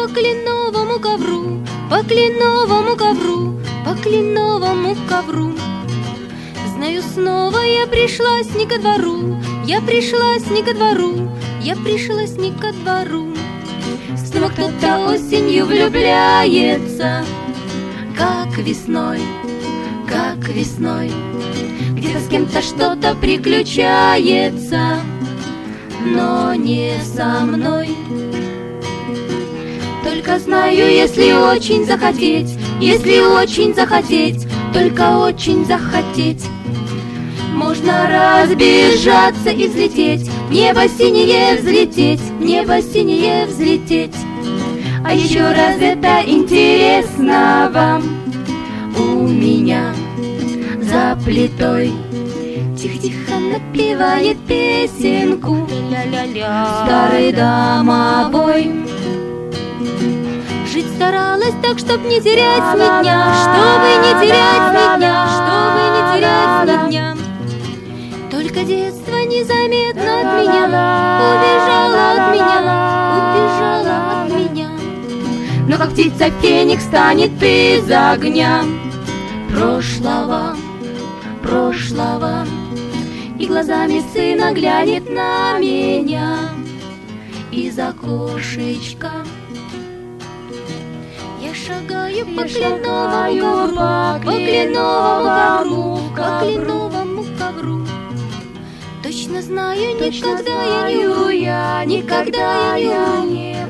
по кленовому ковру, по кленовому ковру, по кленовому ковру. Знаю, снова я пришлась не ко двору, я пришлась не ко двору, я пришлась не ко двору. Снова кто-то осенью влюбляется, как весной, как весной. Где-то с кем-то что-то приключается, но не со мной. Только знаю, если очень захотеть, если очень захотеть, только очень захотеть, можно разбежаться и взлететь, в небо синее взлететь, в небо синее взлететь. А еще раз это интересно вам, у меня за плитой тихо-тихо напевает песенку старый домовой. Жить старалась так, чтоб не терять ни дня, чтобы не терять ни дня, чтобы не терять ни дня. Только детство незаметно от меня убежало от меня, убежало от меня. Но как птица феникс станет из огня прошлого, прошлого, и глазами сына глянет на меня из окошечка. Я шагаю по кленовому ковру, по кленовому ковру, по кленовому ковру. Точно знаю, никогда я не умру, никогда я не умру.